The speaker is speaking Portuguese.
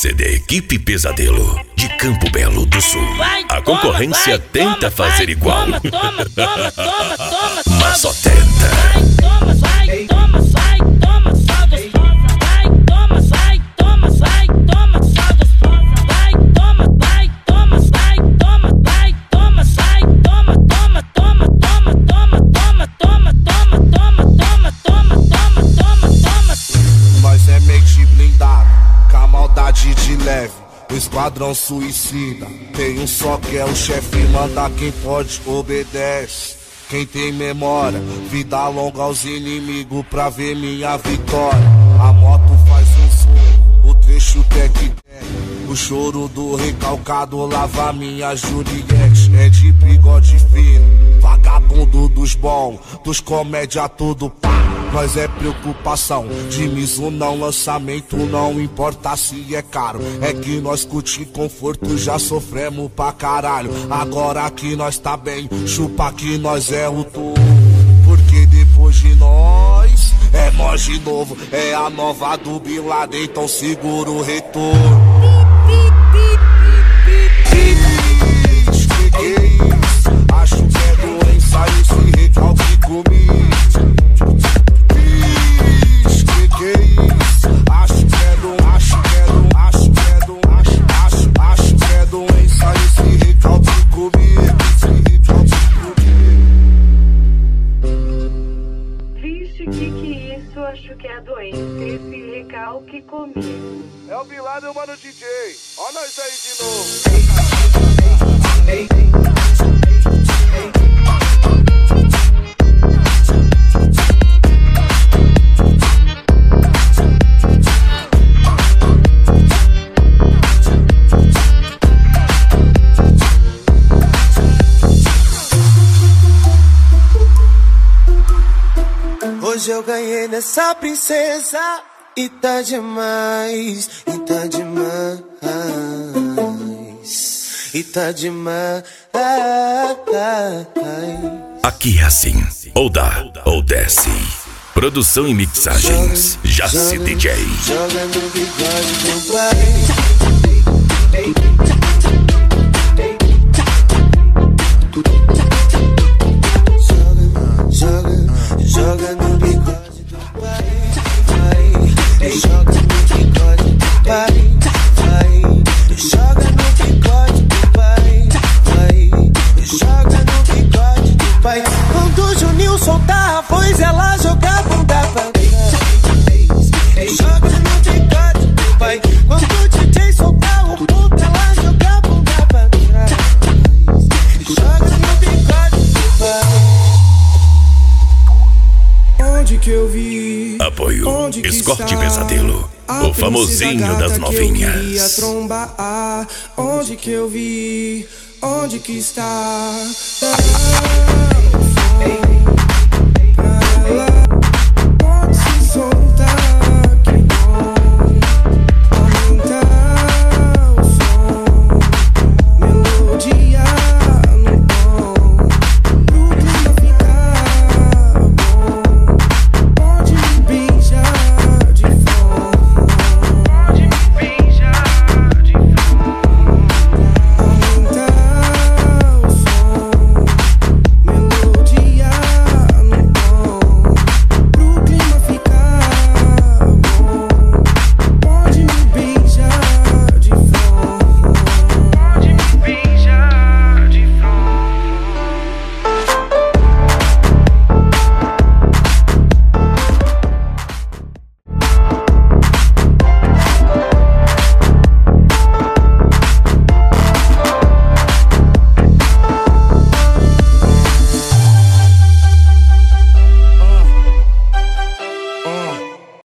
você da equipe Pesadelo de Campo Belo do Sul. A concorrência tenta fazer igual, mas só tenta. Nós é mente blindada, com a maldade de leve. O esquadrão suicida tem um só que é o chefe, manda quem pode obedece. Quem tem memória, vida longa aos inimigos pra ver minha vitória. A moto faz um som, o trecho tec-tec. O choro do recalcado lava minha Juliette. É de bigode fino, vagabundo dos bons, dos comédia tudo pá. Nós é preocupação, de miso não, lançamento não importa se é caro. É que nós curti conforto, já sofremos pra caralho. Agora que nós tá bem, chupa que nós é o touro. Porque depois de nós, é nós de novo. É a nova do Bin Laden, então segura o retorno. Que é isso? Acho que é doença esse recalque comigo. Que é isso? Acho que é doença esse recalque comigo. Vixe, que é isso? Acho que é doença esse recalque comigo. É o Bin Laden, mano, DJ. Ó nós aí de novo. Hoje eu ganhei nessa princesa e tá demais, e tá demais, e tá demais. Aqui é assim, ou dá ou desce. Produção e mixagens, Jaci DJ. Joga no bigode do pai. Joga no bigode do pai, vai. Joga no bigode do pai, vai. Joga no bigode do pai, vai. Joga no bigode do pai. Quando o Juninho soltar a voz, ela joga a bunda pra trás. Joga no bigode do pai. Quando o DJ soltar o puto, ela joga a bunda pra trás. Joga no bigode do pai. Onde que eu vi? Apoio Onde que Escorte está Pesadelo, a o famosinho princesa das gata que eu queria novinhas. trombar? Onde que eu vi? Onde que está?